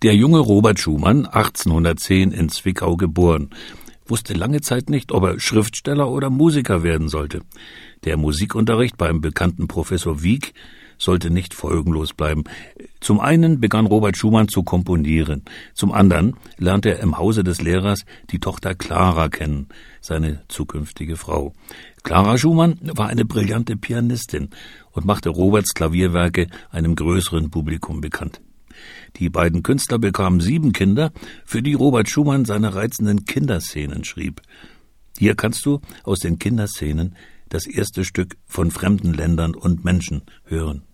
Der junge Robert Schumann, 1810 in Zwickau geboren, wusste lange Zeit nicht, ob er Schriftsteller oder Musiker werden sollte. Der Musikunterricht beim bekannten Professor Wieck sollte nicht folgenlos bleiben. Zum einen begann Robert Schumann zu komponieren, zum anderen lernte er im Hause des Lehrers die Tochter Clara kennen, seine zukünftige Frau. Clara Schumann war eine brillante Pianistin und machte Roberts Klavierwerke einem größeren Publikum bekannt. Die beiden Künstler bekamen 7 Kinder, für die Robert Schumann seine reizenden Kinderszenen schrieb. Hier kannst du aus den Kinderszenen das erste Stück von fremden Ländern und Menschen hören.